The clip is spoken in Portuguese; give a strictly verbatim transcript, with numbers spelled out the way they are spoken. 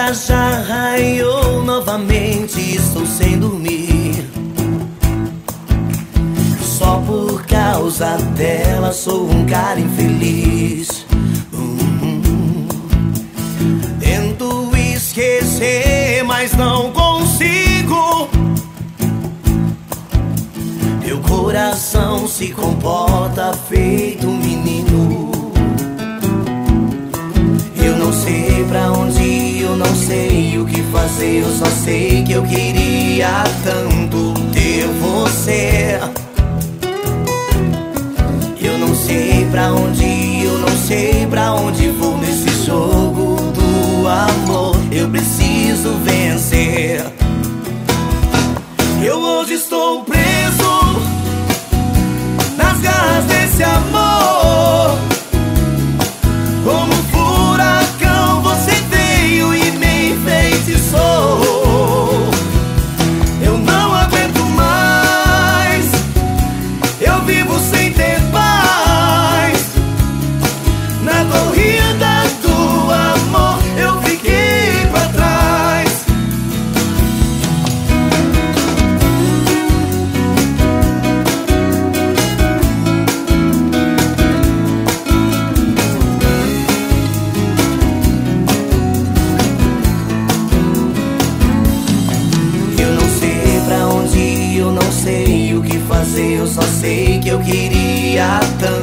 dia já raiou novamente, estou sem dormir. Só por causa dela sou um cara infeliz. Uhum. Tento esquecer, mas não consigo. Meu coração se comporta feito um menino. Eu não sei pra onde ir, eu não sei o que fazer. Eu só sei que eu queria tanto ter você. Eu não sei pra onde ir, eu não sei pra onde vou nesse jogo do amor. Eu preciso vencer. Eu hoje estou preso nas garras desse amor. Como um furacão você veio e me enfeitiçou. Eu não aguento mais, eu vivo sem ter paz. Na corrida do amor eu fiquei pra trás. Eu não sei pra onde ir, eu não sei o que fazer. Eu só sei que eu queria tanto